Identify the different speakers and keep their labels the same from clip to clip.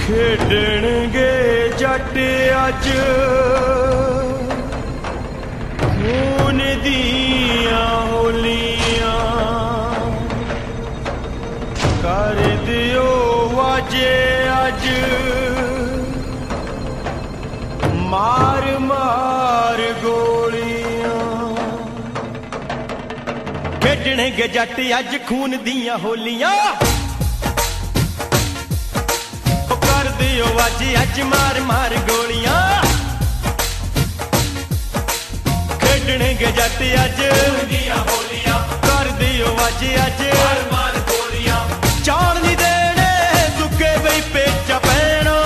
Speaker 1: खेडणगे जट अज खून दियां होलियां कर दियो वाजे अज मार मार गोलियां। खेडणगे जट अज खून दियां होलियां दियो वाजी अज मार मार गोलियां। खेडणगे जट अज दियां होलियां कर दियो वाजी अज मार मार गोलियां। चाण नहीं देने सुके बई पेचा पैणो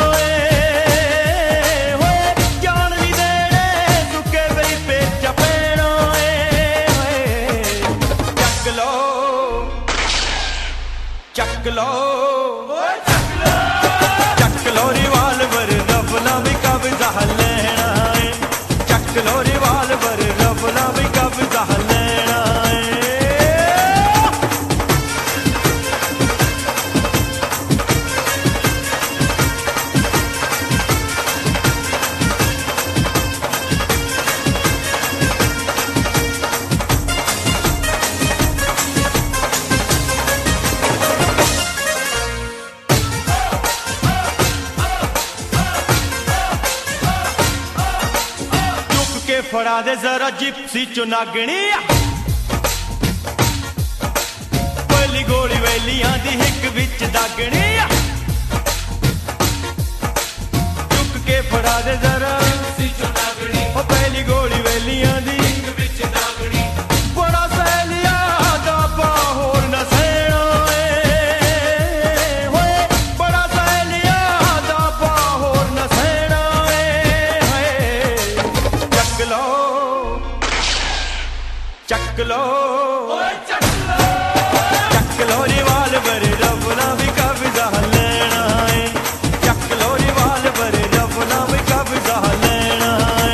Speaker 1: चाण नहीं देने सुके बई पेचा पैणो चक लो चक लो रिवाल्वर रफला भी कब्जा लेना है। चक लो रिवाल्वर रफला भी कब्जा लेना है। फड़ा दे जरा जिप्सी चुनागनी पहली गोली वैलियां दी हिक विच दागनी। चुक के फड़ा दे जरा जिप्सी चुनागनी पहली गोली वैलियां दी हिक विच दागनी। बड़ा सैलिया दा बाहोर न सेना बड़ा सैलिया दा बाहोर न सेना चक लो चक लो चक लो रिवाल्वर रफला भी कब्जा लेना है। चक लो रिवाल्वर रफला भी कब्जा लेना है।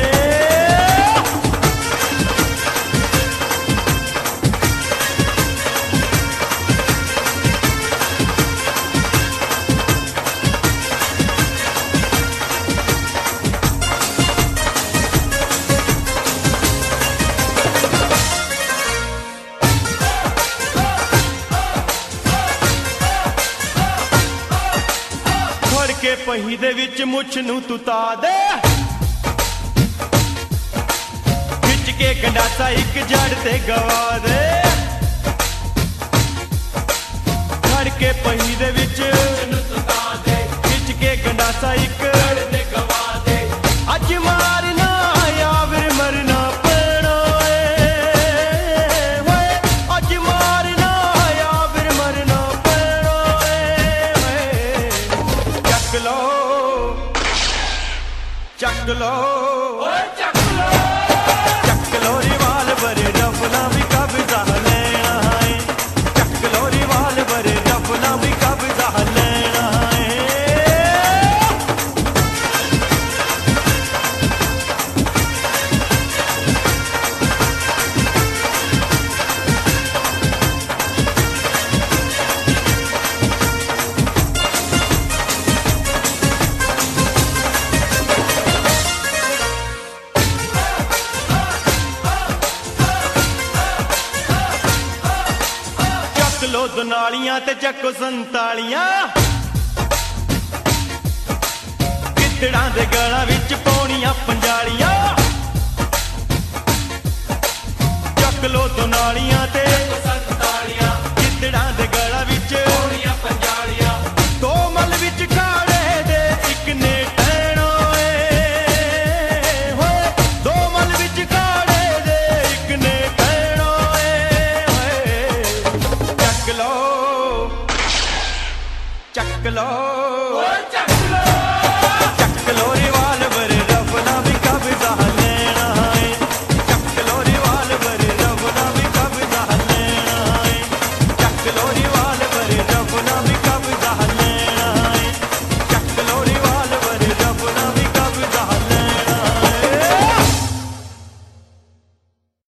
Speaker 1: के पही दे विच मुछ नू तू ता दे खिच के गंडासा एक जड़ ते गवा दे। खड़ के पही दे विच खिच के गंडासा एक जड़ ते गवा दे। अज मारना या फिर मरना पैना अज मारना या फिर मरना पैना। चक लो चक लो चक लो रिवाल्वर रफला भी कब्जा लेना है। चक लो रिवाल्वर रफला भी कब्जा लेना है। लो दुनालियां ते चको संतालियां गिद्दड़ां दे गलां विच पौणियां पंजालियां। चक लो दुनालियां